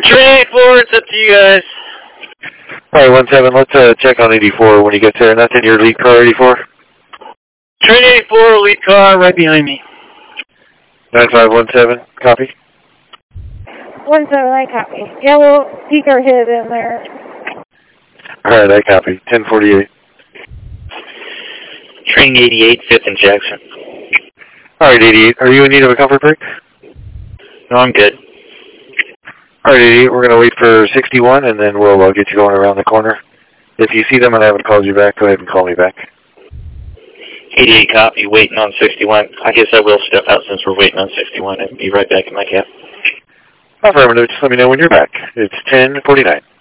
Train 84, it's up to you guys. Alright, 17, let's check on 84 when he gets there, and that's in your lead car, 84? Train 84, lead car, right behind me. 9517, copy. 17, I copy. Yeah, we'll peek our head in there. Alright, I copy. 1048. Train 88, 5th and Jackson. Alright, 88. Are you in need of a comfort break? No, I'm good. Alright, 88. We're going to wait for 61, and then we'll get you going around the corner. If you see them and I haven't called you back, go ahead and call me back. 88, copy. Waiting on 61. I guess I will step out since we're waiting on 61 and be right back in my cab. Affirmative. Just let me know when you're back. It's 10:49.